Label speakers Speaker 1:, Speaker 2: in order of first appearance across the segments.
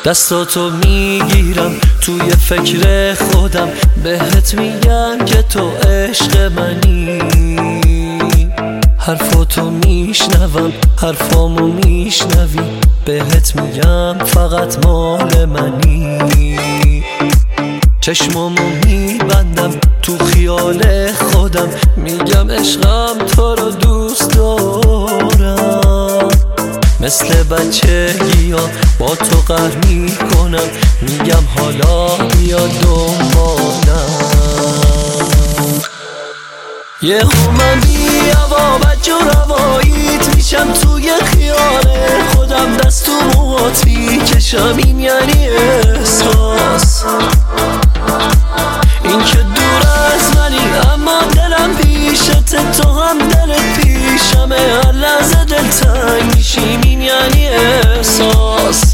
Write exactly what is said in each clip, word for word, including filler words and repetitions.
Speaker 1: دستاتو میگیرم توی فکر خودم، بهت میگم که تو عشق منی. حرفاتو میشنوم، حرفامو میشنوی، بهت میگم فقط مال منی. چشمامو میبندم تو خیال خودم، میگم عشقم تو رو دوست دارم. مثل بچگی ها با تو قهر میکنم، میگم حالا بیا دنبالم. یه من بیا با بچه رواییت میشم توی خیال خودم، دست تو موهات میکشم، این یعنی احساس. این که دور از منی اما دلم پیشت، تو هم دلت پیشمه، هر لحظه دلتنگ میشیم، این یعنی احساس.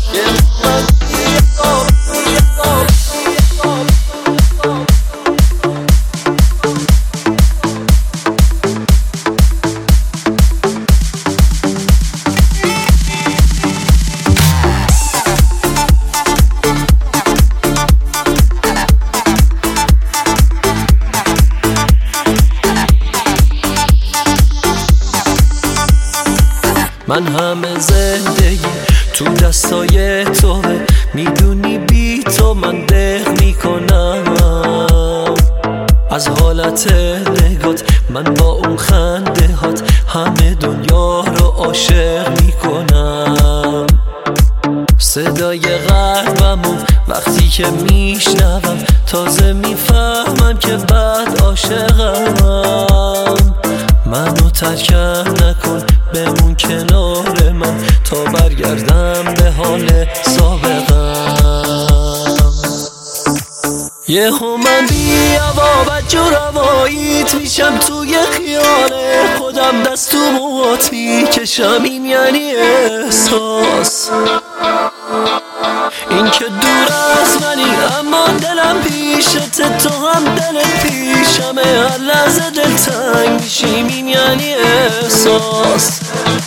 Speaker 1: من همه زندگی تو دستای توه، میدونی بی تو من دق میکنم. از حالت نگات من با اون خنده هات همه دنیا رو عاشق میکنم. صدای قلبمو وقتی که میشنوم، تازه میفهمم که بعد عاشقم. منو ترکم نکن، بمون کنار من تا برگردم به حال سابقم. یه من بیا با بچه رواییت میشم توی خیال خودم، دست تو موهات میکشم، این یعنی احساس. این که دور از منی اما دلم پیشت، تو هم دلت پیشمه، هر لحظه دلتنگ میشیم، این یعنی احساس.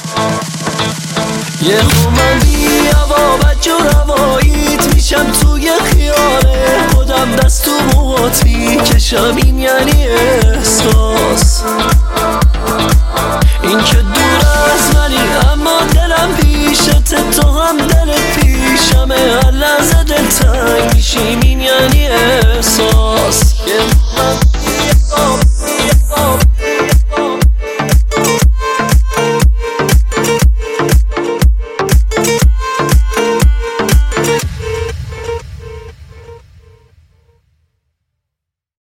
Speaker 1: یه من بیا با بچه رواییت میشم توی خیال خودم، دست تو موهات میکشم، این یعنی احساس.